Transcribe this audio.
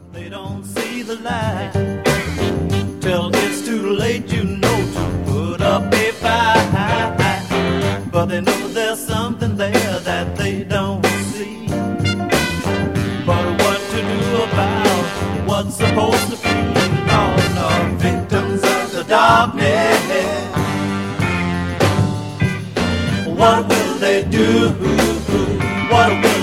They don't see the light till it's too late, you know, to put up a fight. But they know there's something there that they don't see. But what to do about what's supposed to be? All are victims of the darkness. What will they do? What will